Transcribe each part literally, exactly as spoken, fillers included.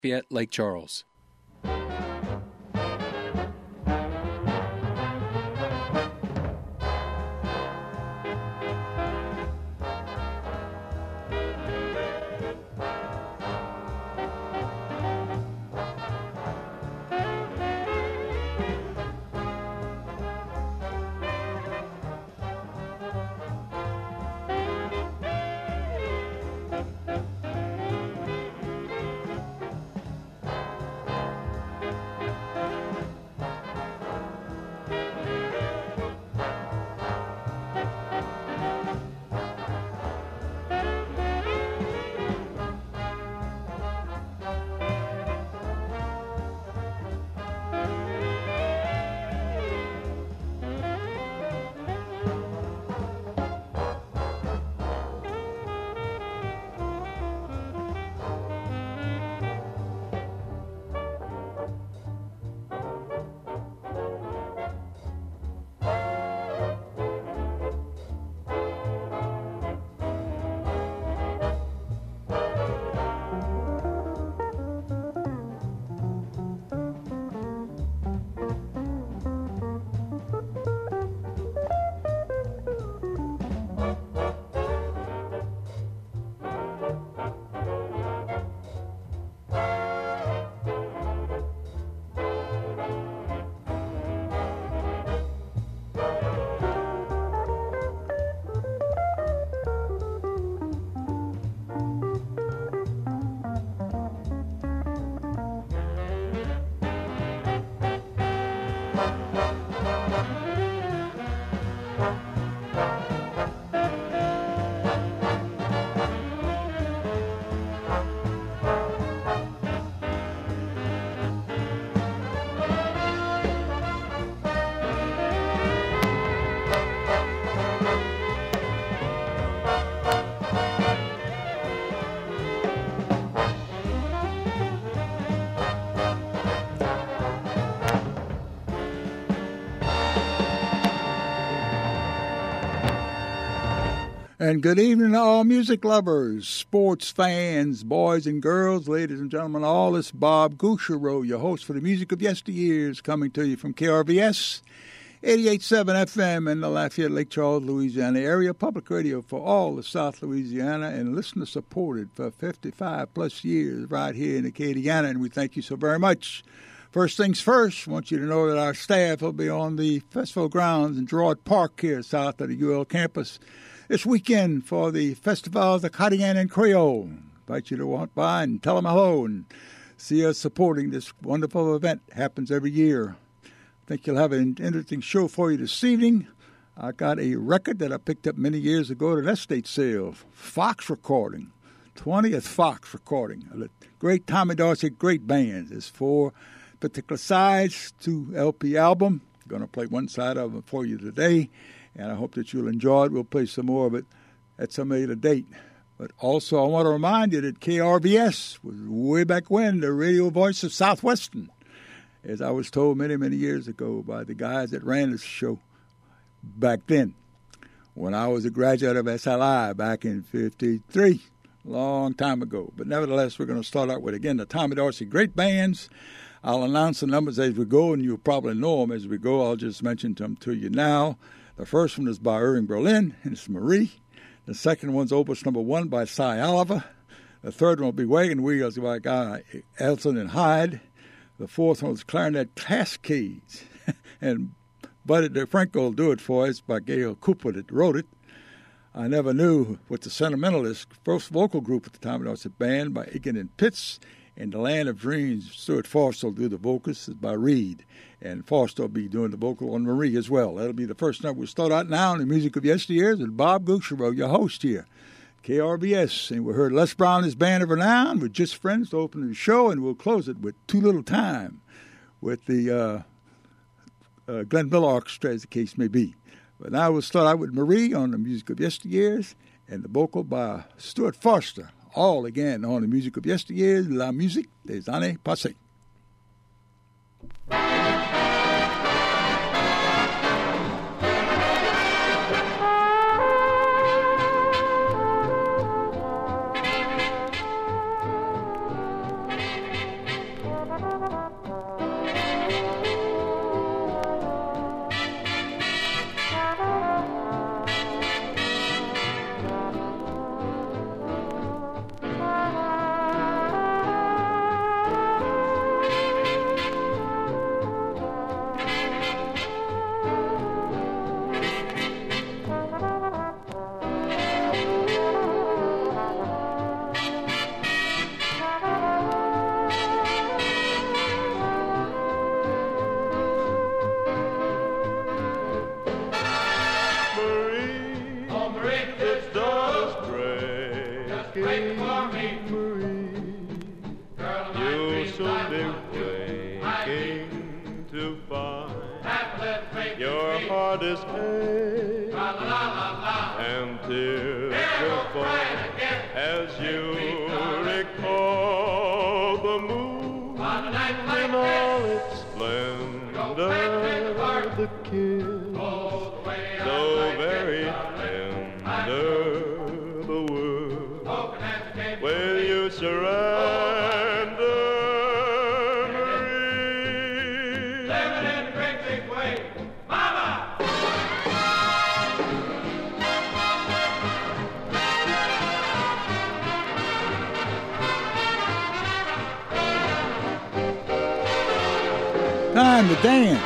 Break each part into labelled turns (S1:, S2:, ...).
S1: Lafayette, Lake Charles.
S2: And good evening to all music lovers, sports fans, boys and girls, ladies and gentlemen, all. This Bob Gouchereau, your host for the music of yesteryears, coming to you from K R V S, eighty-eight point seven F M in the Lafayette, Lake Charles, Louisiana area, public radio for all of South Louisiana, and listener-supported for fifty-five plus years right here in Acadiana, and we thank you so very much. First things first, I want you to know that our staff will be on the festival grounds in Girard Park here south of the U L campus this weekend for the Festival of the Acadiana and Creole. Invite you to walk by and tell them hello and see us supporting this wonderful event. It happens every year. I think you'll have an interesting show for you this evening. I got a record that I picked up many years ago at an estate sale, Fox recording, twentieth Fox recording. A great Tommy Dorsey, great band. There's four particular sides to L P album. I'm going to play one side of it for you today, and I hope that you'll enjoy it. We'll play some more of it at some later date. But also I want to remind you that K R V S was way back when the radio voice of Southwestern, as I was told many, many years ago by the guys that ran this show back then, when I was a graduate of S L I back in fifty-three, long time ago. But nevertheless, we're going to start out with, again, the Tommy Dorsey Great Bands. I'll announce the numbers as we go, and you'll probably know them as we go. I'll just mention them to you now. The first one is by Irving Berlin, and it's Marie. The second one's Opus Number One by Cy Oliver. The third one will be Wagon Wheels by Guy Elson and Hyde. The fourth one was Clarinet Cascades, and Buddy DeFranco will do it for us by Gail Cooper that wrote it. I Never Knew with the Sentimentalists, first vocal group at the Tommy Dorsey Band by Aiken and Pitts. And The Land of Dreams, Stuart Foster will do the vocals by Reed. And Foster will be doing the vocal on Marie as well. That'll be the first number. We'll start out now in the music of yesteryears with Bob Gouchereau, your host here, K R V S. And we heard Les Brown, his Band of Renown, with Just Friends to open the show. And we'll close it with Too Little Time with the uh, uh, Glenn Miller Orchestra, as the case may be. But now we'll start out with Marie on the music of yesteryears and the vocal by Stuart Foster. All again on the music of yesteryears, La Musique des Années Passées.
S1: is hay, and tears will fall as you recall the moon in all its splendor, the kiss so very tender, the word will you surrender, Marie?
S3: Living in a great big way, Mama!
S2: Time to dance.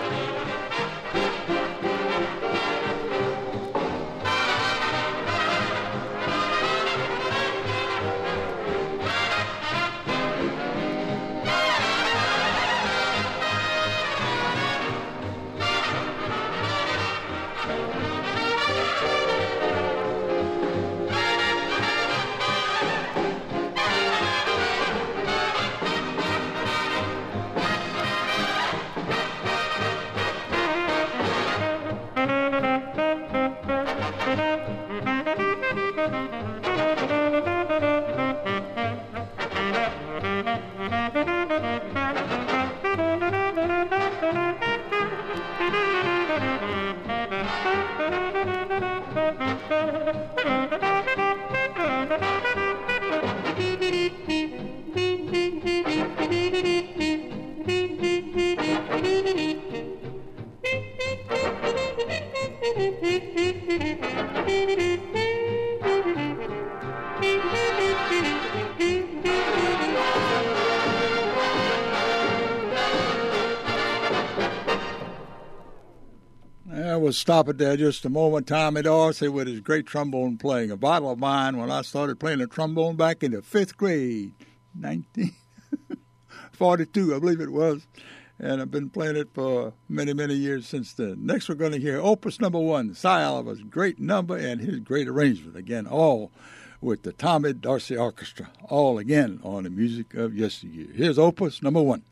S2: We'll stop it there just a moment. Tommy Dorsey with his great trombone playing. A bottle of mine when I started playing the trombone back in the fifth grade, nineteen forty-two, I believe it was. And I've been playing it for many, many years since then. Next we're going to hear Opus Number One, Cy Oliver's great number and his great arrangement. Again, all with the Tommy Dorsey Orchestra. All again on the music of yesteryear. Here's Opus Number One.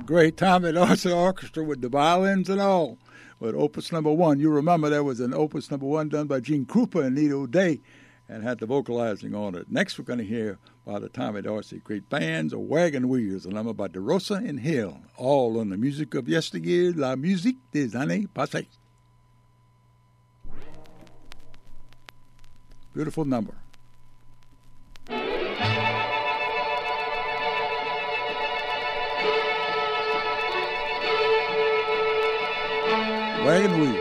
S2: great Tommy Dorsey Orchestra with the violins and all. With Opus Number One, you remember there was an Opus Number One done by Gene Krupa and Nito Day, and had the vocalizing on it. Next, we're going to hear by the Tommy Dorsey great bands, Wagon Wheels, and I'm about DeRosa and Hill, all on the music of yesteryear, la musique des années passées. Beautiful number. Wagon Wheels.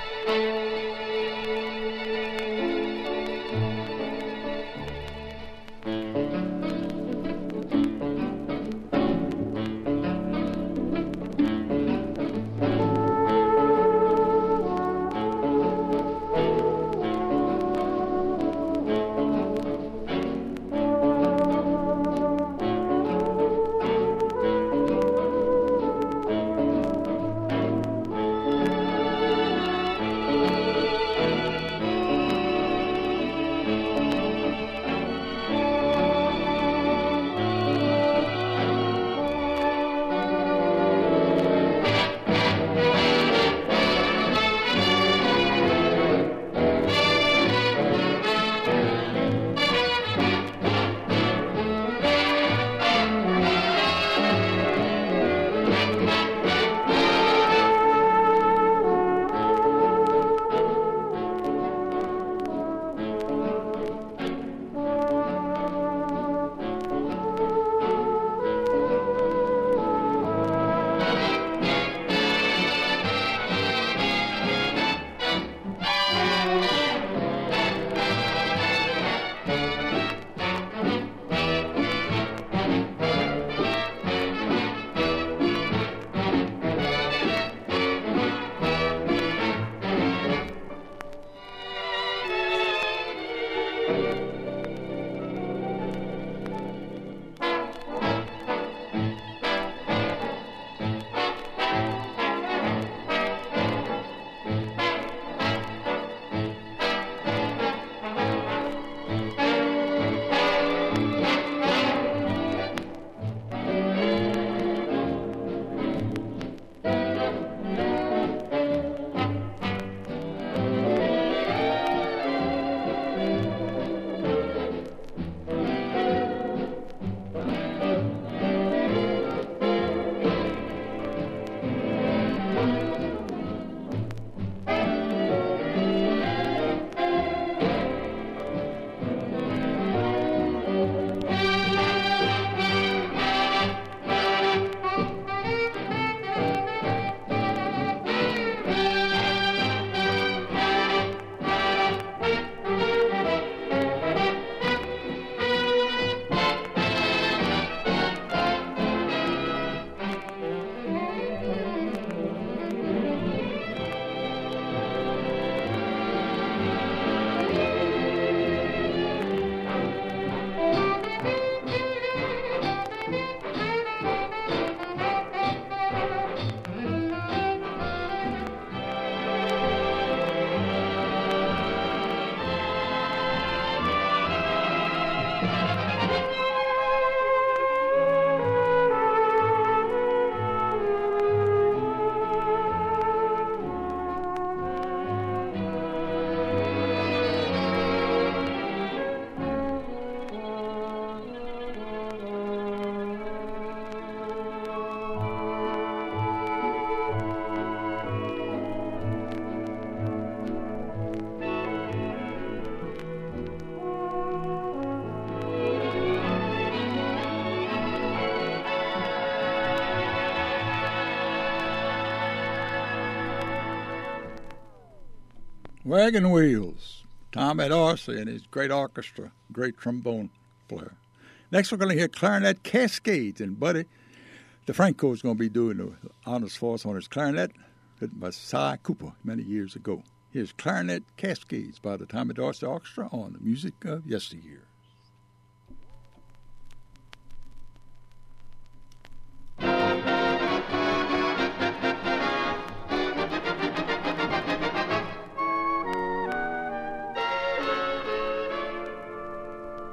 S2: Wagon Wheels, Tommy Dorsey and his great orchestra, great trombone player. Next we're going to hear Clarinet Cascades, and Buddy DeFranco is going to be doing the honors for us on his clarinet, written by Cy Cooper many years ago. Here's Clarinet Cascades by the Tommy Dorsey Orchestra on the music of yesteryear.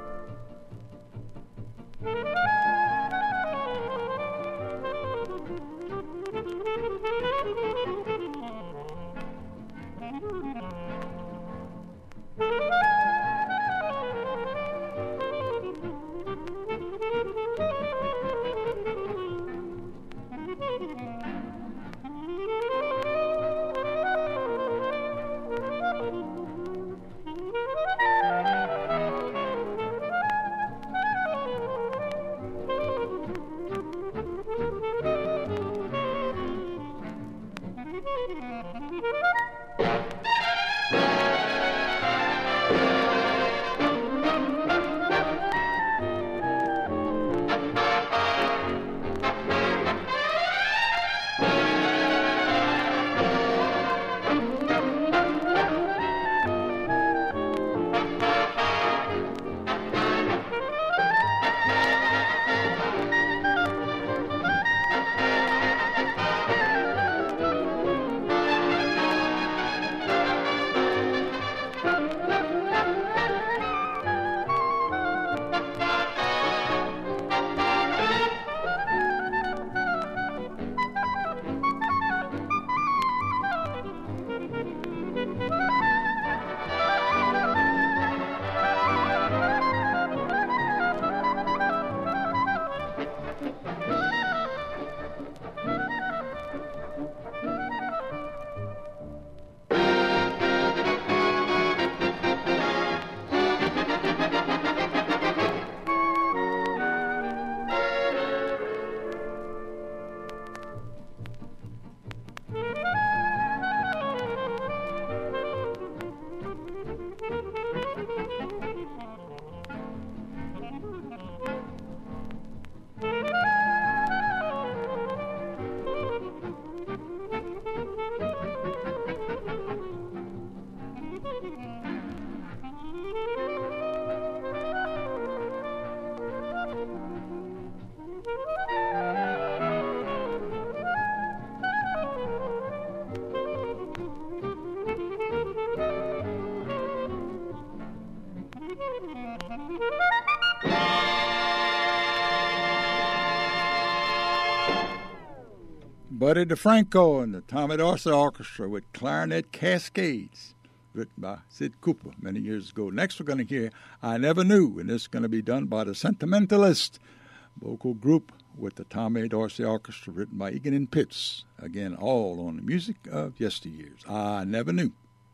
S1: Thank you.
S2: Buddy DeFranco and the Tommy Dorsey Orchestra with Clarinet Cascades, written by Sid Cooper many years ago. Next we're going to hear I Never Knew, and this is going to be done by the Sentimentalist vocal group with the Tommy Dorsey Orchestra, written by Egan and Pitts. Again, all on the music of yesteryears. I Never Knew.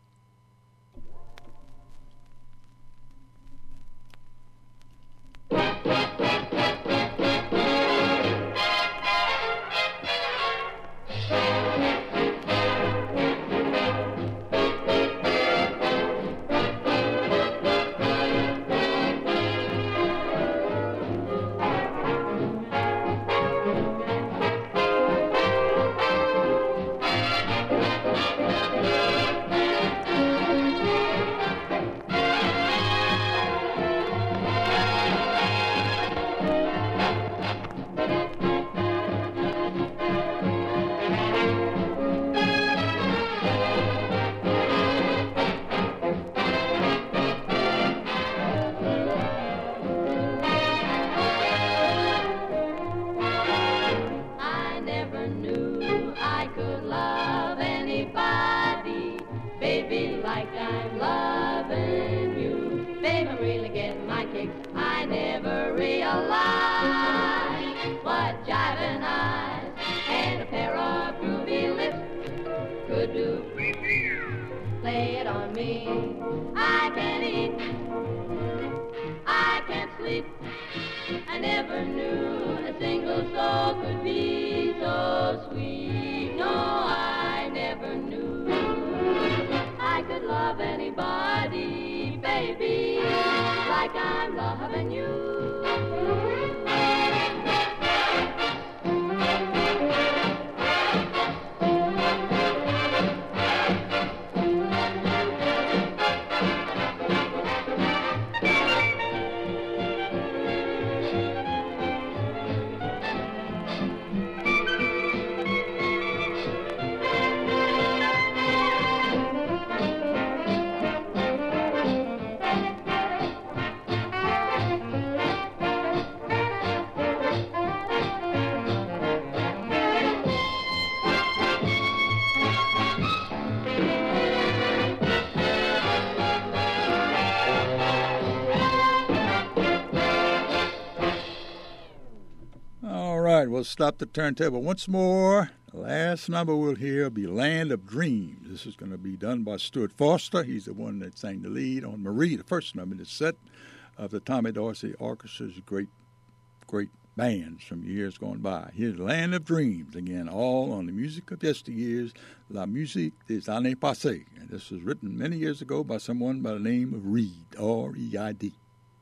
S2: We'll stop the turntable once more. The last number we'll hear will be Land of Dreams. This is going to be done by Stuart Foster. He's the one that sang the lead on Marie, the first number in the set of the Tommy Dorsey Orchestra's great, great bands from years gone by. Here's Land of Dreams, again, all on the music of yesteryears, La Musique des Années Passées. And this was written many years ago by someone by the name of Reed, R E I D.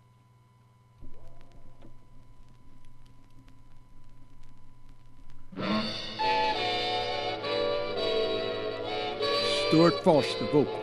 S2: Stuart Foster vocal.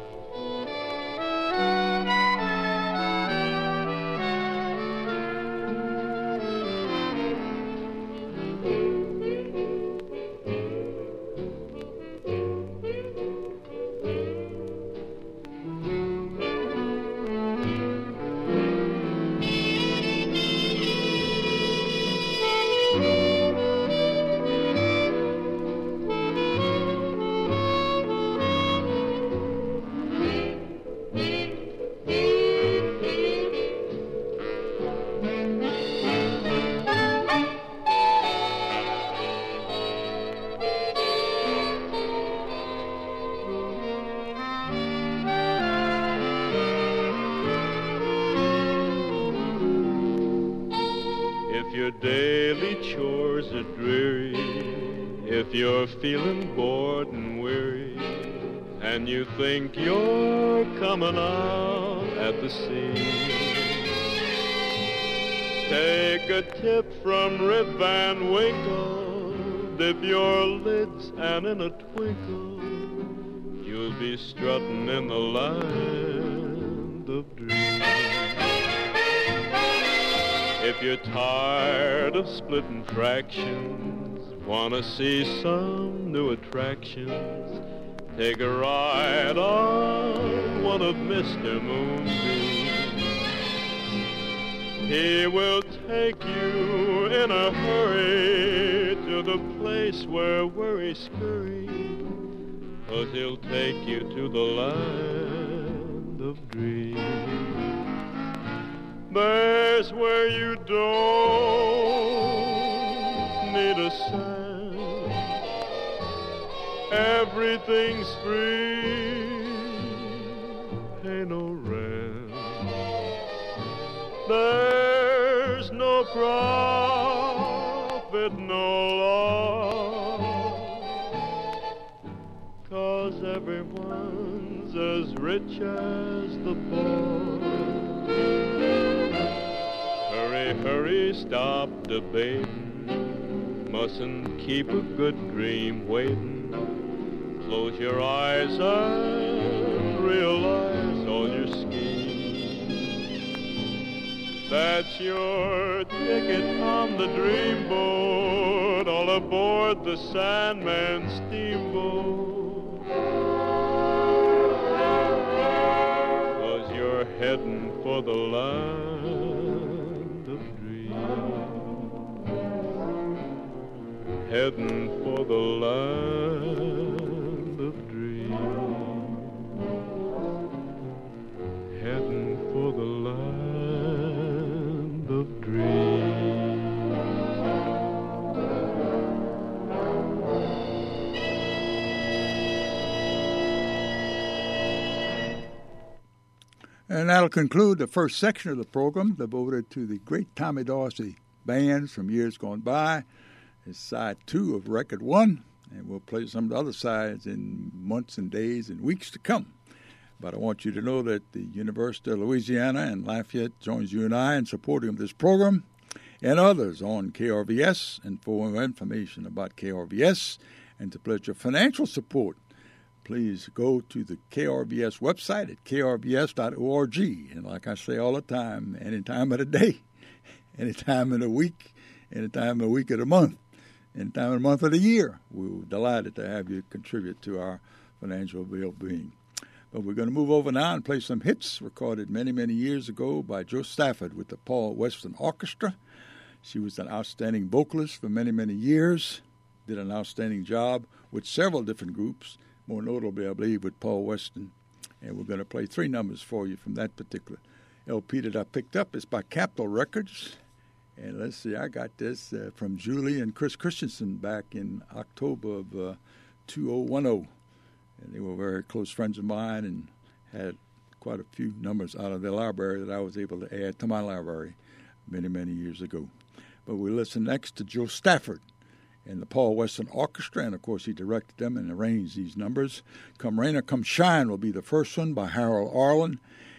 S1: Feeling bored and weary, and you think you're coming out at the seams. Take a tip from Rip Van Winkle, dip your lids, and in a twinkle you'll be strutting in the land of dreams. If you're tired of splitting fractions, wanna see some new attractions, take a ride on one of Mister Moonbeam's. He will take you in a hurry you to the place where worries scurry, 'cause he'll take you to the land of dreams. There's where you don't need a cent. Everything's free, pay no rent. There's no profit, no loss, 'cause everyone's as rich as the boss. Hurry, hurry, stop debating. Mustn't keep a good dream waiting. Close your eyes and realize all your schemes. That's your ticket on the dreamboat, all aboard the Sandman steamboat. 'Cause you're heading for the land of dreams. Heading for the land of dreams. Heading for the land of dreams.
S2: And that'll conclude the first section of the program devoted to the great Tommy Dorsey bands from years gone by. It's side two of record one, and we'll play some of the other sides in months and days and weeks to come. But I want you to know that the University of Louisiana and Lafayette joins you and I in supporting of this program and others on K R V S, and for more information about K R V S and to pledge your financial support, please go to the K R V S website at k r v s dot org. And like I say all the time, any time of the day, any time of the week, any time of the week of the month, any time of the month of the year, we're delighted to have you contribute to our financial well-being. But we're going to move over now and play some hits recorded many, many years ago by Jo Stafford with the Paul Weston Orchestra. She was an outstanding vocalist for many, many years, did an outstanding job with several different groups, more notably, I believe, with Paul Weston. And we're going to play three numbers for you from that particular L P that I picked up. It's by Capitol Records. And let's see, I got this uh, from Julie and Chris Christensen back in October of uh, two thousand ten. And they were very close friends of mine and had quite a few numbers out of their library that I was able to add to my library many, many years ago. But we listen next to Jo Stafford and the Paul Weston Orchestra, and of course he directed them and arranged these numbers. Come Rain or Come Shine will be the first one by Harold Arlen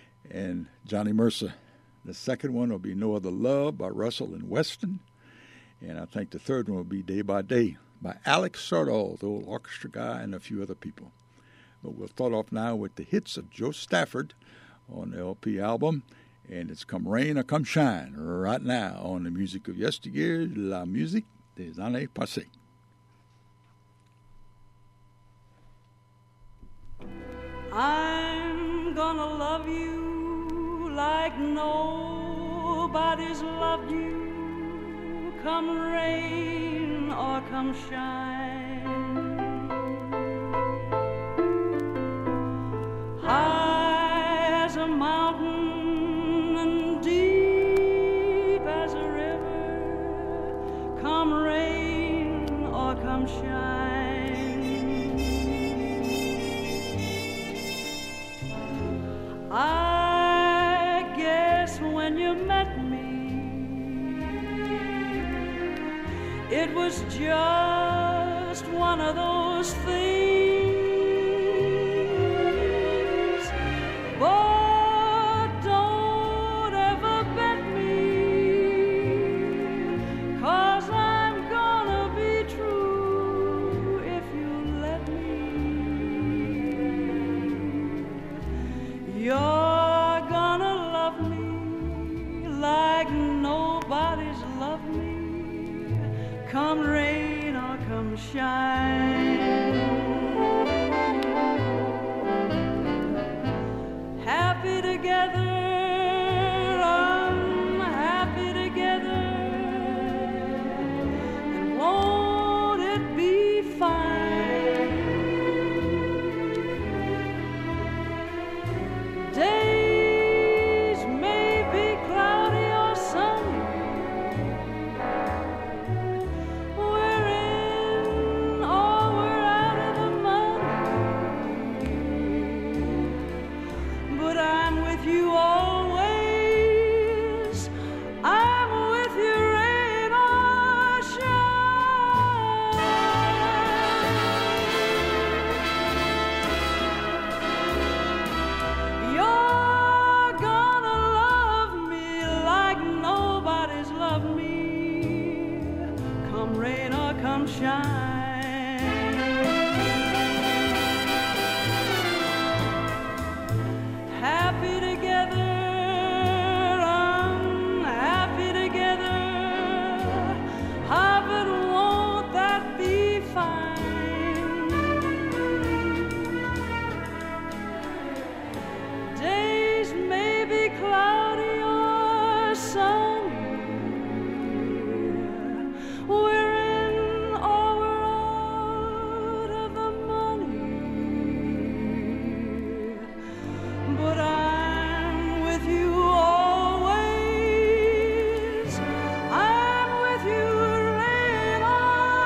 S2: and Johnny Mercer. The second one will be No Other Love by Russell and Weston. And I think the third one will be Day by Day by Alex Sardall, the old orchestra guy, and a few other people. But we'll start off now with the hits of Jo Stafford on the L P album. And it's Come Rain or Come Shine right now on the Music of Yesteryear, La Musique des Années Passées.
S4: I'm gonna love you like nobody's loved you, come rain or come shine. High as a mountain and deep as a river, come rain or come shine. I guess when you met me, it was just one of those things. But don't ever bet me, 'cause I'm gonna be true if you let me. You're gonna love me like nobody's loved me, come rain or come shine. Happy together, I'm happy together, and won't but I'm with you always. I'm with you, rain or shine. You're gonna love me like nobody's loved me, come rain or come shine. Happy together, unhappy together. Ah, but won't that be fine? Days may be cloudy or sunny. We're in or we're out of the money. But I'm with you always. I'm with you, rain or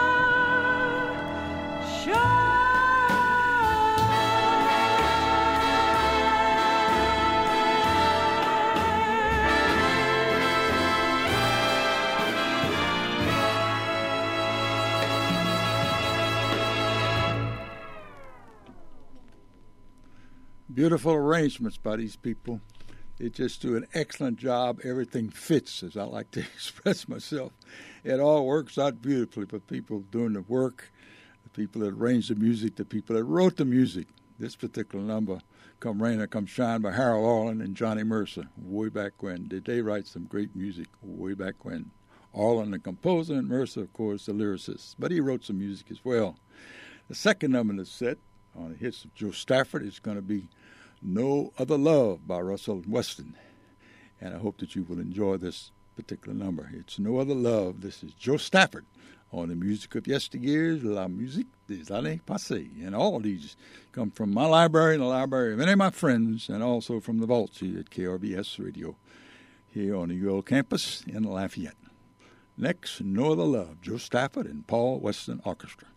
S2: Beautiful arrangements by these people. They just do an excellent job. Everything fits, as I like to express myself. It all works out beautifully for people doing the work, the people that arranged the music, the people that wrote the music. This particular number, Come Rain or Come Shine, by Harold Arlen and Johnny Mercer, way back when. Did they write some great music way back when? Arlen, the composer, and Mercer, of course, the lyricist. But he wrote some music as well. The second number in the set on the hits of Joe Stafford is going to be No Other Love by Russell Weston. And I hope that you will enjoy this particular number. It's No Other Love. This is Joe Stafford on the music of yesteryears, La Musique des Années Passées. And all these come from my library and the library of many of my friends, and also from the vaults here at K R V S Radio here on the U L campus in Lafayette. Next, No Other Love, Joe Stafford and Paul Weston Orchestra.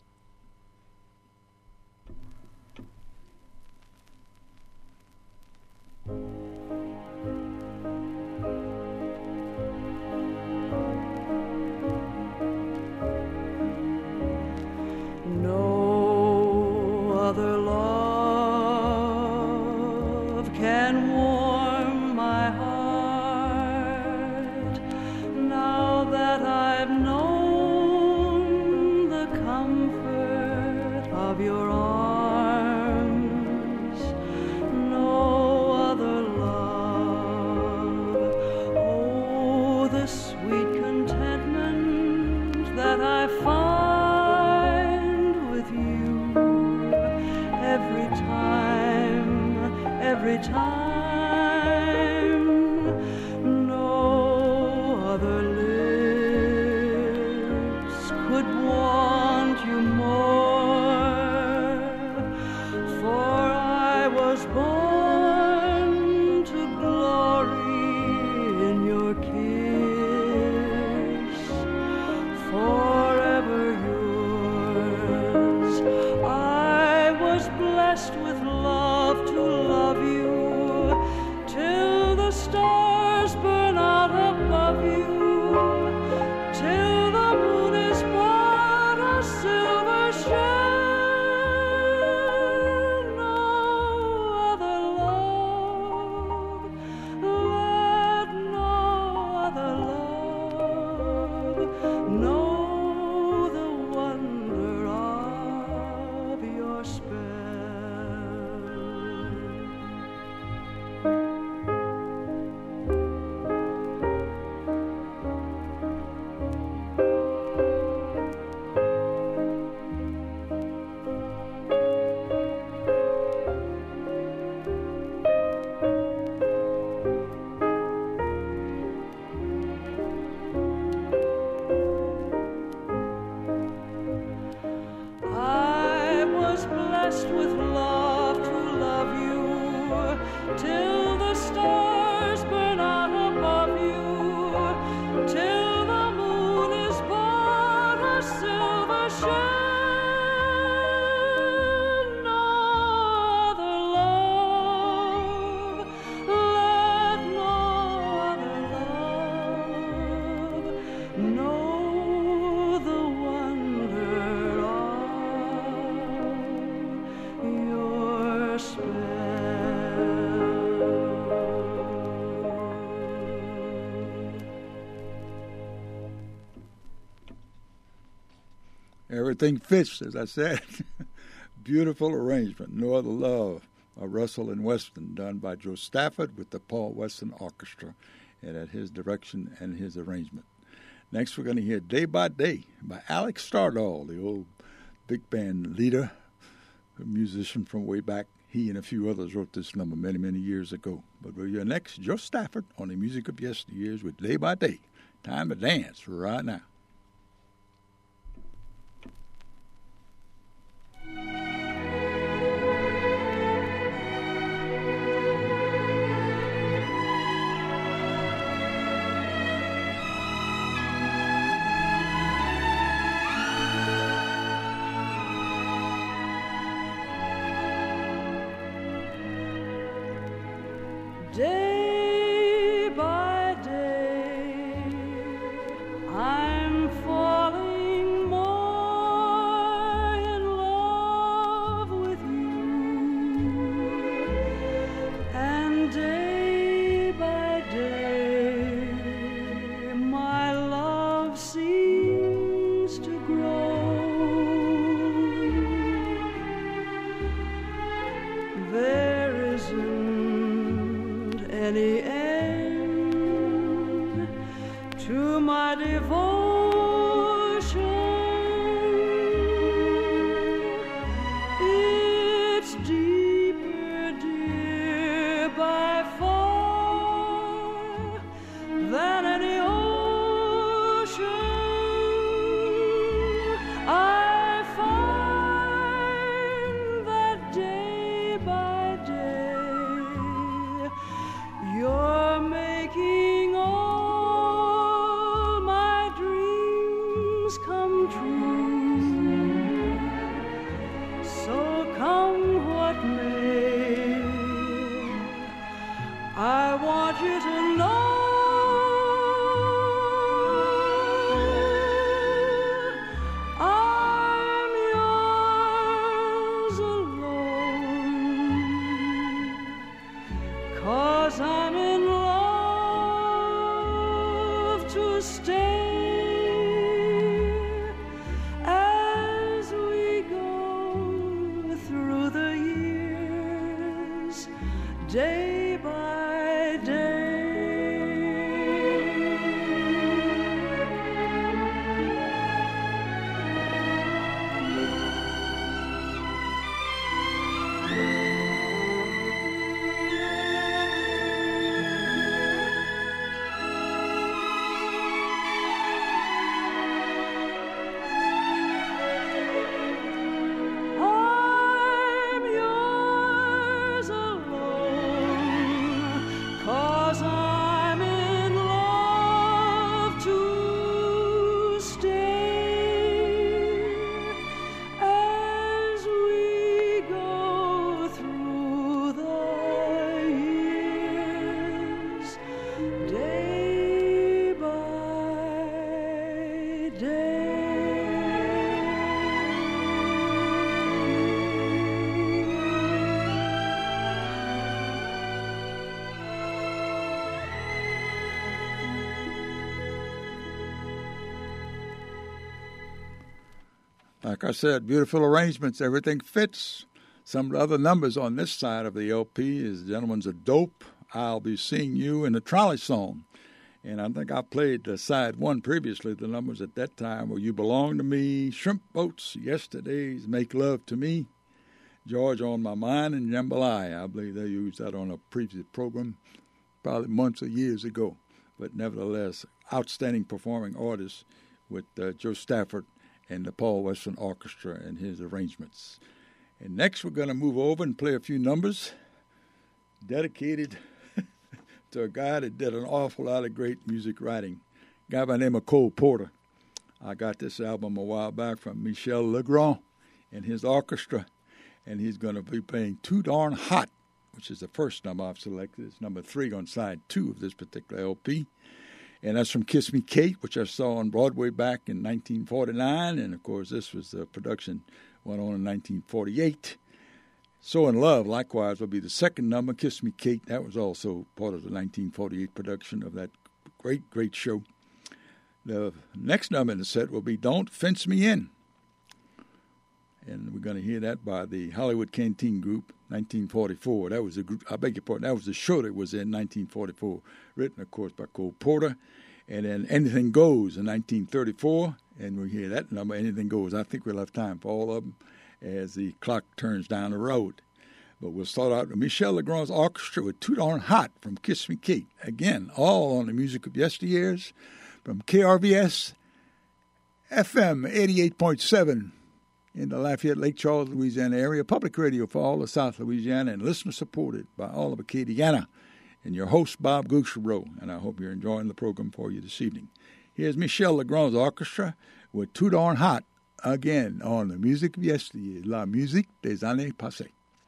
S4: No other love can warm my heart now that I've known the comfort of your arms. No other love, oh, the sweet contentment that I find every time, every time
S2: Everything Fits, as I said. Beautiful arrangement. No Other Love, a Russell and Weston, done by Joe Stafford with the Paul Weston Orchestra, and at his direction and his arrangement. Next, we're going to hear Day by Day by Alex Stardahl, the old big band leader, a musician from way back. He and a few others wrote this number many, many years ago. But we'll hear next Joe Stafford on the Music of Yesteryears with Day by Day. Time to dance right now.
S4: Day by day, I'm falling more in love with you, and day by day, my love seems to grow. There isn't any end to my devotion. It's deeper, dear, by far than any ocean. I find that day by day you're making all my dreams come true. So come what may, I want you to know I'm yours alone. 'Cause I'm in love to stay as we go through the years, day by day. I'm yours alone, 'cause I'm in love to stay as we go through the years, day by day.
S2: Like I said, beautiful arrangements. Everything fits. Some of the other numbers on this side of the L P is Gentlemen's a Dope, I'll Be Seeing You, and the Trolley Song. And I think I played the side one previously. The numbers at that time were You Belong to Me, Shrimp Boats, Yesterday's Make Love to Me, George on My Mind, and Jambalaya. I believe they used that on a previous program, probably months or years ago. But nevertheless, outstanding performing artist with uh, Joe Stafford and the Paul Weston Orchestra and his arrangements. And next we're going to move over and play a few numbers dedicated to a guy that did an awful lot of great music writing, a guy by the name of Cole Porter. I got this album a while back from Michel Legrand and his orchestra, and he's going to be playing Too Darn Hot, which is the first number I've selected. It's number three on side two of this particular L P. And that's from Kiss Me Kate, which I saw on Broadway back in nineteen forty-nine. And, of course, this was the production went on in nineteen forty-eight. So in Love, likewise, will be the second number, Kiss Me Kate. That was also part of the nineteen forty-eight production of that great, great show. The next number in the set will be Don't Fence Me In. And we're going to hear that by the Hollywood Canteen Group, nineteen forty-four. That was a group, I beg your pardon, that was the show that was in nineteen forty-four, written, of course, by Cole Porter. And then Anything Goes in nineteen thirty-four, and we hear that number, Anything Goes. I think we'll have time for all of them as the clock turns down the road. But we'll start out with Michel Legrand's orchestra with Too Darn Hot from Kiss Me Kate. Again, all on the music of yesteryears from K R V S F M eighty-eight point seven in the Lafayette, Lake Charles, Louisiana area. Public radio for all of South Louisiana and listener supported by all of Acadiana. And your host, Bob Gouchereau. And I hope you're enjoying the program for you this evening. Here's Michel Legrand's orchestra with Too Darn Hot again on the music of yesteryear, La Musique des Années Passées.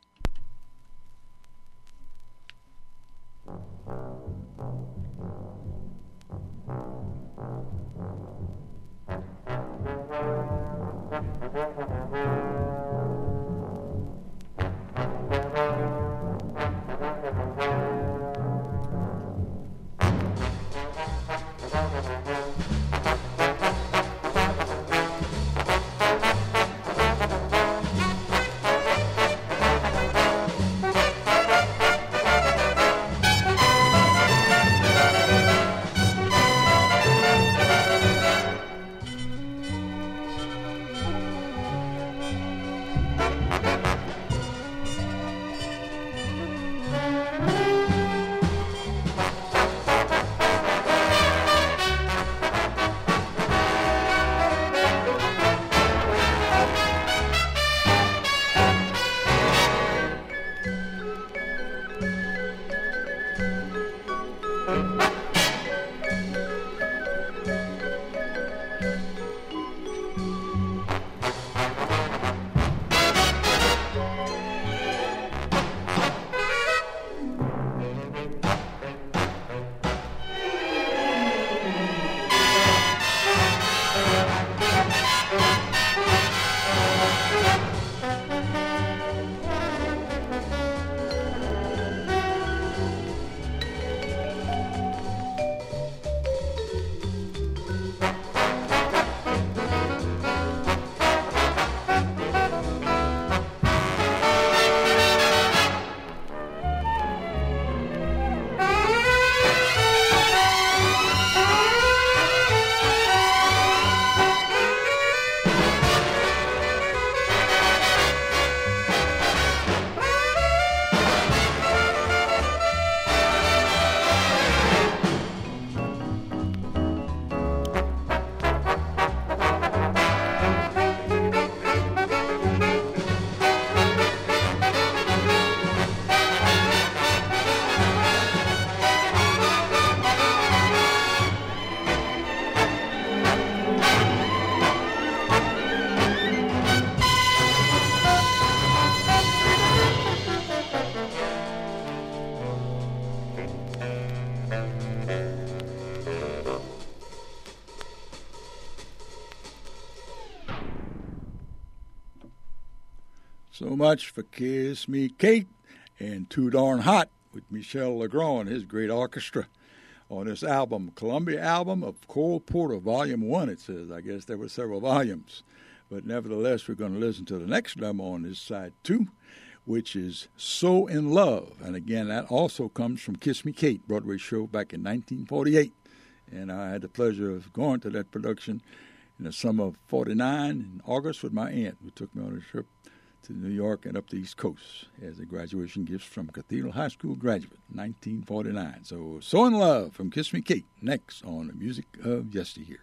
S2: So much for Kiss Me Kate and Too Darn Hot with Michel Legrand and his great orchestra on this album, Columbia album of Cole Porter, Volume one, it says. I guess there were several volumes. But nevertheless, we're going to listen to the next number on this side, too, which is So in Love. And again, that also comes from Kiss Me Kate, Broadway show back in nineteen forty-eight. And I had the pleasure of going to that production in the summer of forty-nine in August with my aunt, who took me on a trip to New York and up the East Coast as a graduation gift from Cathedral High School graduate, nineteen forty-nine. So, So in Love from Kiss Me Kate, next on the music of yesteryear.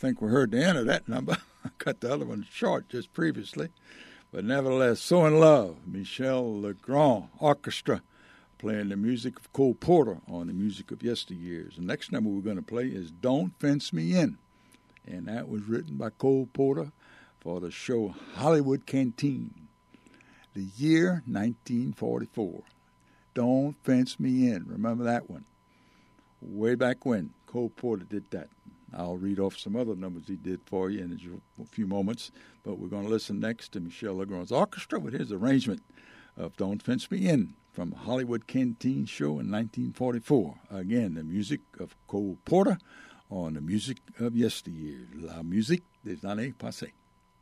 S2: think we heard the end of that number. I cut the other one short just previously. But nevertheless, So in Love, Michel Legrand Orchestra, playing the music of Cole Porter on the Music of Yesteryears. The next number we're going to play is Don't Fence Me In, and that was written by Cole Porter for the show Hollywood Canteen. The year nineteen forty-four. Don't Fence Me In. Remember that one? Way back when Cole Porter did that. I'll read off some other numbers he did for you in a few moments, but we're going to listen next to Michel Legrand's orchestra with his arrangement of Don't Fence Me In from Hollywood Canteen show in nineteen forty-four. Again, the music of Cole Porter on the Music of Yesteryear. La musique des années passées.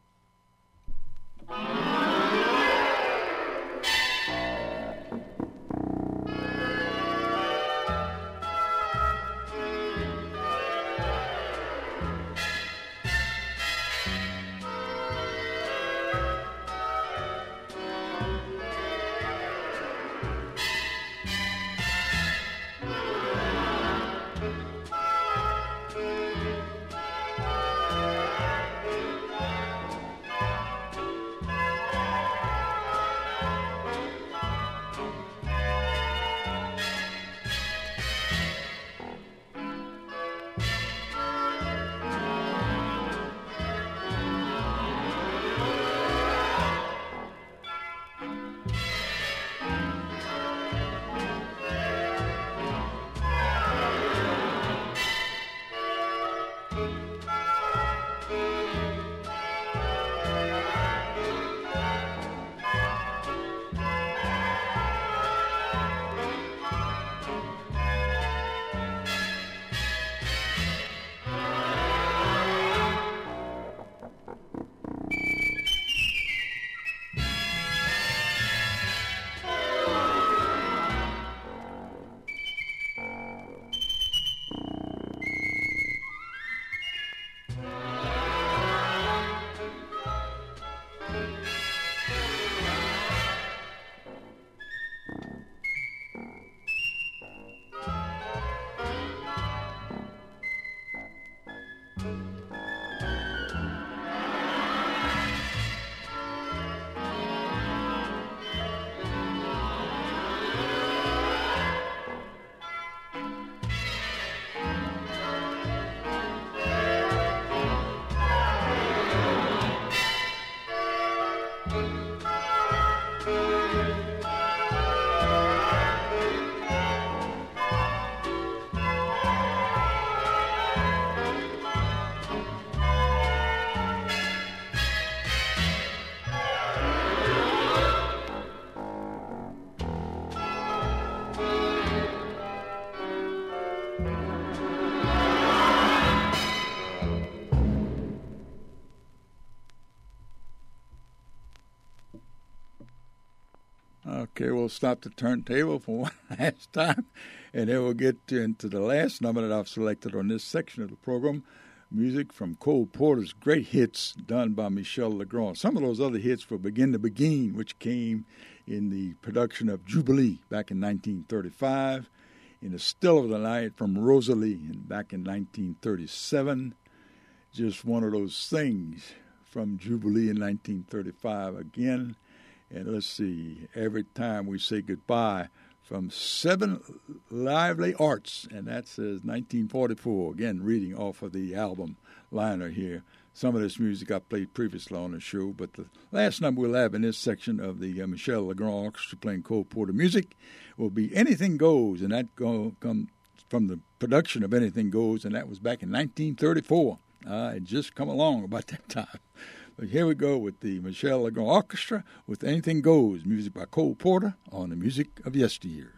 S2: Okay, we'll stop the turntable for one last time, and then we'll get into the last number that I've selected on this section of the program, music from Cole Porter's great hits done by Michel Legrand. Some of those other hits were Begin to Begin, which came in the production of Jubilee back in nineteen thirty-five, in The Still of the Night from Rosalie back in nineteen thirty-seven. Just one of those things from Jubilee in nineteen thirty-five again. And let's see, Every Time We Say Goodbye from Seven Lively Arts, and that says nineteen forty-four. Again, reading off of the album liner here. Some of this music I played previously on the show, but the last number we'll have in this section of the uh, Michel Legrand Orchestra playing Cole Porter music will be Anything Goes, and that go, comes from the production of Anything Goes, and that was back in nineteen thirty-four. Uh, it just come along about that time. But here we go with the Michel Legrand Orchestra with Anything Goes, music by Cole Porter on the Music of Yesteryears.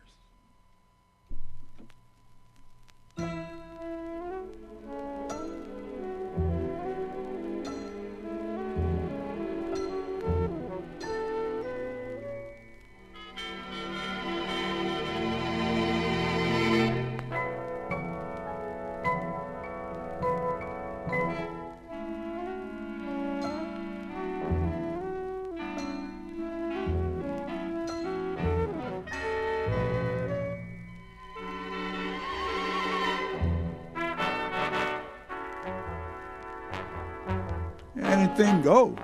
S2: anything goes.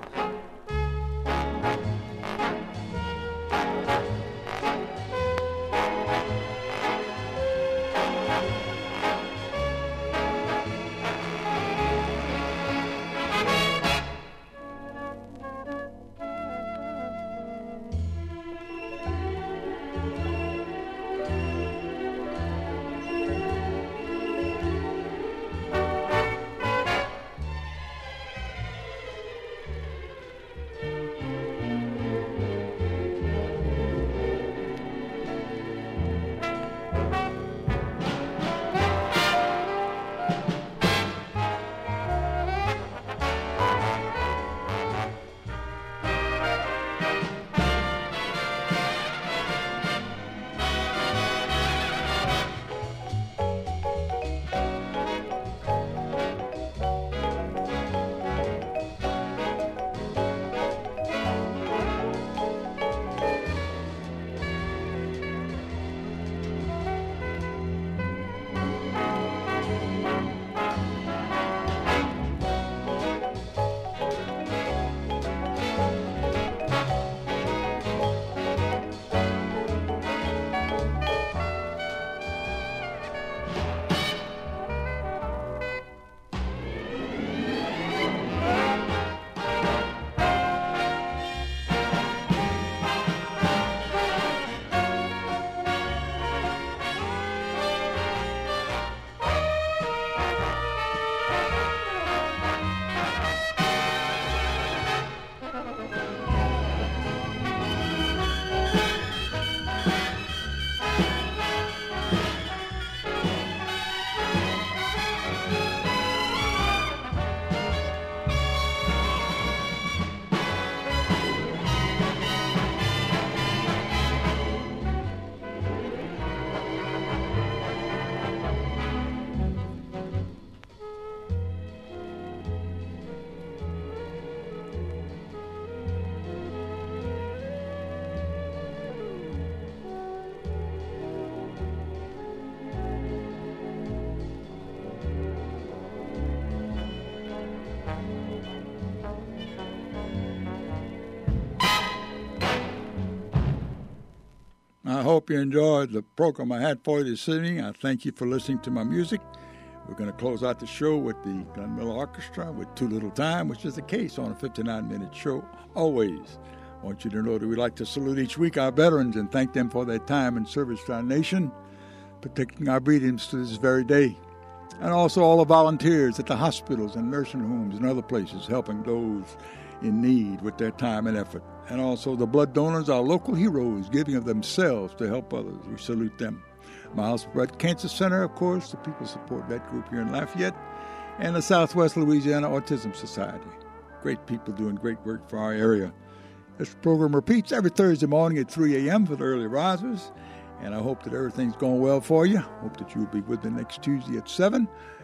S2: I hope you enjoyed the program I had for you this evening. I thank you for listening to my music. We're going to close out the show with the Glenn Miller Orchestra with Too Little Time, which is the case on a fifty-nine minute show, always. I want you to know that we like to salute each week our veterans and thank them for their time and service to our nation, protecting our freedoms to this very day. And also all the volunteers at the hospitals and nursing homes and other places helping those in need with their time and effort. And also the blood donors, our local heroes, giving of themselves to help others. We salute them. Miles Brett Cancer Center, of course, the people support that group here in Lafayette, and the Southwest Louisiana Autism Society. Great people doing great work for our area. This program repeats every Thursday morning at three a.m. for the early risers, and I hope that everything's going well for you. Hope that you'll be with me next Tuesday at seven.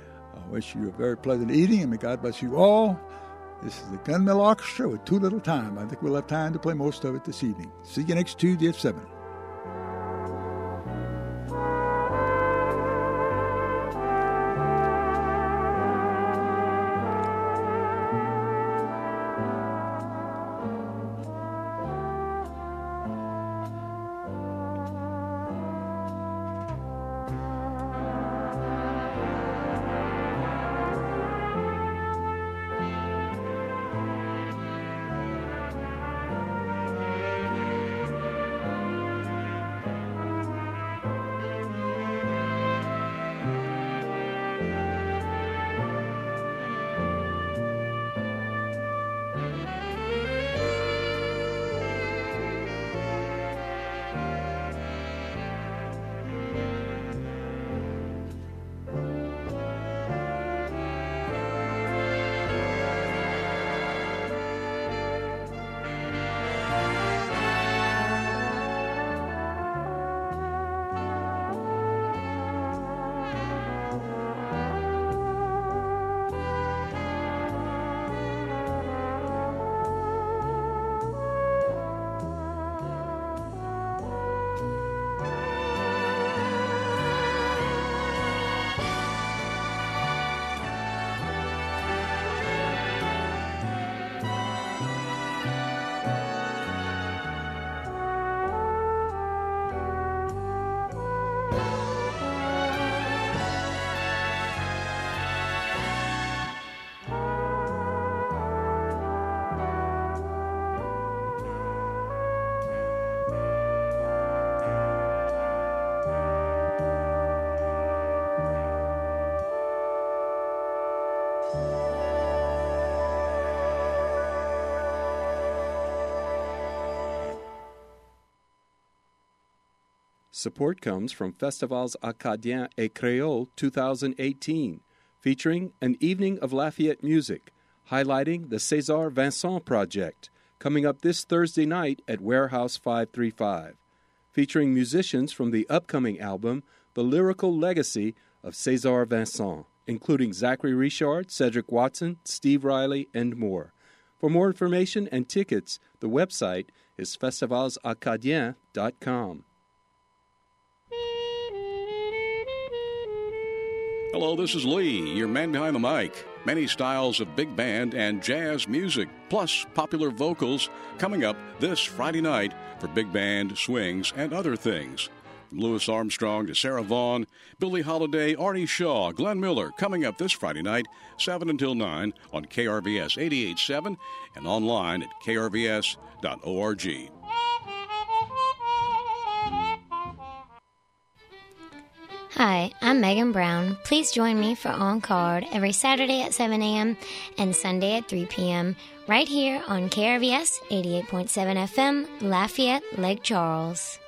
S2: I wish you a very pleasant evening, and may God bless you all. This is the Glenn Miller Orchestra with Too Little Time. I think we'll have time to play most of it this evening. See you next Tuesday at seven.
S5: Support comes from Festivals Acadiens et Créoles twenty eighteen, featuring an evening of Lafayette music, highlighting the César Vincent Project, coming up this Thursday night at Warehouse five thirty-five, featuring musicians from the upcoming album, The Lyrical Legacy of César Vincent, including Zachary Richard, Cedric Watson, Steve Riley, and more. For more information and tickets, the website is festivals acadiens dot com.
S6: Hello, this is Lee, your man behind the mic. Many styles of big band and jazz music, plus popular vocals, coming up this Friday night for big band, swings, and other things. From Louis Armstrong to Sarah Vaughan, Billie Holiday, Arnie Shaw, Glenn Miller, coming up this Friday night, seven until nine on K R V S eighty-eight point seven and online at k r v s dot org.
S7: Hi, I'm Megan Brown. Please join me for On Card every Saturday at seven a.m. and Sunday at three p.m. right here on K R V S eighty-eight point seven F M, Lafayette, Lake Charles.